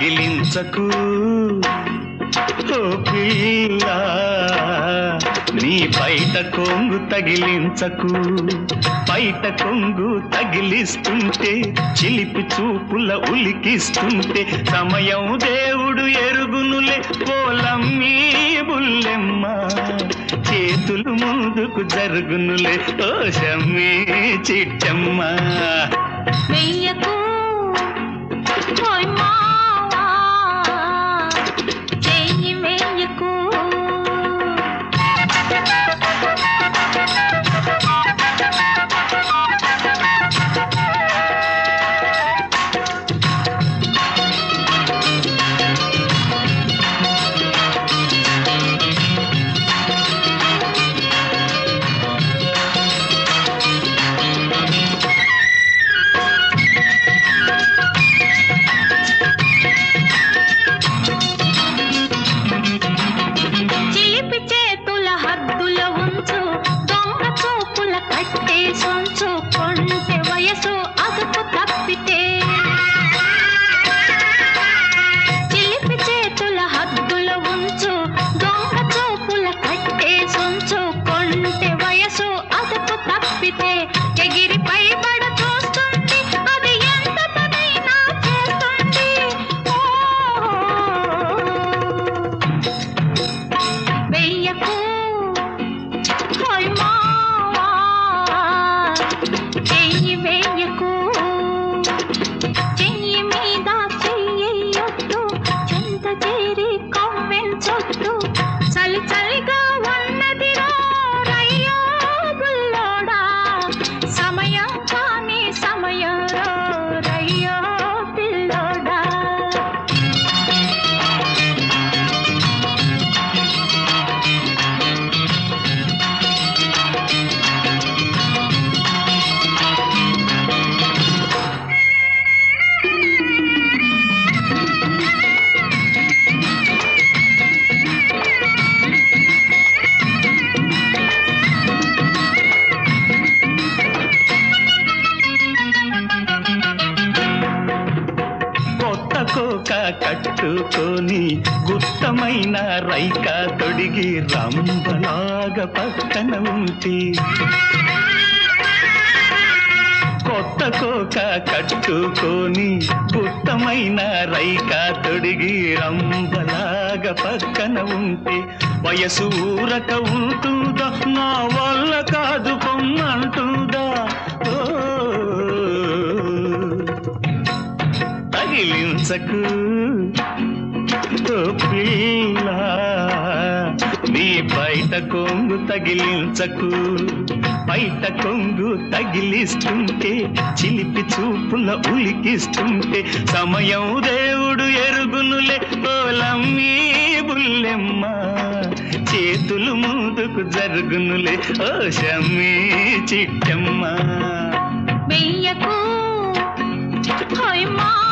తగిలించకు ఓ పిల్ల నీ బయట కొంగు తగిలించకు బయట కొంగు తగిలిస్తుంటే చిలిపి చూపుల ఉలికిస్తుంటే సమయం దేవుడు ఎరుగునులే పోలమ్మీ బుల్లెమ్మ చేతులు ముందుకు జరుగునులే ఓ షమ్మీ చిట్టమ్మ వెయ్యకు ఓయ్ మావా చెయ్యి వెయ్యకు కట్టుకొని గుత్తమైన రైక తొడిగి రంబలాగా పక్కన ఉంటే కొత్త కోక కట్టుకొని గుత్తమైన రైక తొడిగి రంబలాగా పక్కన ఉంటే వయసు ఊరక ఉంటుందా నా వల్ల కాదు పొమ్మంటుందా తగిలించకు ఓ పిల్ల నీ బయట కొంగు తగిలించకు బయట కొంగు తగిలిస్తుంటే చిలిపి చూపుల ఉలికిస్తుంటే సమయం దేవుడు ఎరుగునులే పోలమ్మీ బుల్లెమ్మ చేతులు ముందుకు జరుగునులే ఓ షమ్మీ చిట్టమ్మ వెయ్యకు ఓయ్ మా